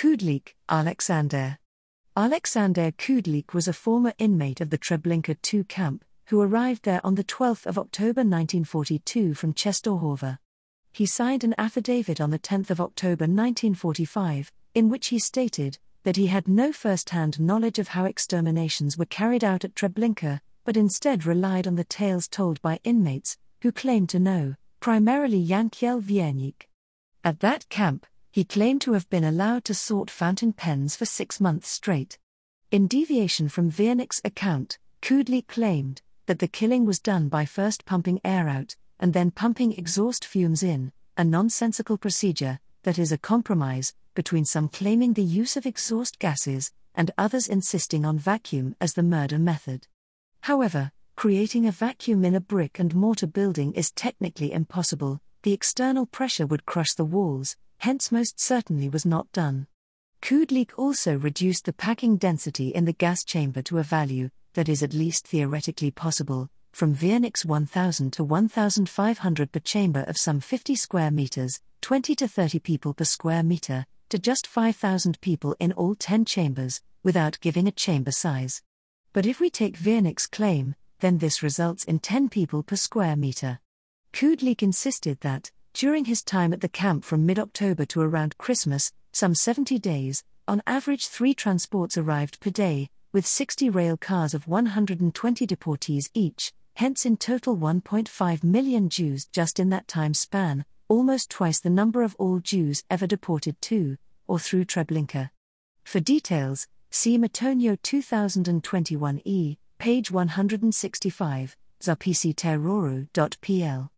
Kudlik, Alexander. Alexander Kudlik was a former inmate of the Treblinka II camp, who arrived there on 12 October 1942 from Częstochowa. He signed an affidavit on 10 October 1945, in which he stated that he had no first-hand knowledge of how exterminations were carried out at Treblinka, but instead relied on the tales told by inmates, who claimed to know, primarily Jankiel Wiernik. At that camp, he claimed to have been allowed to sort fountain pens for 6 months straight. In deviation from Wiernik's account, Kudlik claimed that the killing was done by first pumping air out, and then pumping exhaust fumes in, a nonsensical procedure that is a compromise between some claiming the use of exhaust gases, and others insisting on vacuum as the murder method. However, creating a vacuum in a brick and mortar building is technically impossible, the external pressure would crush the walls, hence most certainly was not done. Kudlik also reduced the packing density in the gas chamber to a value that is at least theoretically possible, from Wiernik's 1,000 to 1,500 per chamber of some 50 square meters, 20 to 30 people per square meter, to just 5,000 people in all 10 chambers, without giving a chamber size. But if we take Wiernik's claim, then this results in 10 people per square meter. Kudlik insisted that, during his time at the camp from mid-October to around Christmas, some 70 days, on average 3 transports arrived per day, with 60 rail cars of 120 deportees each, hence in total 1.5 million Jews just in that time span, almost twice the number of all Jews ever deported to, or through Treblinka. For details, see Matonio 2021e, page 165, zapisi terroru.pl.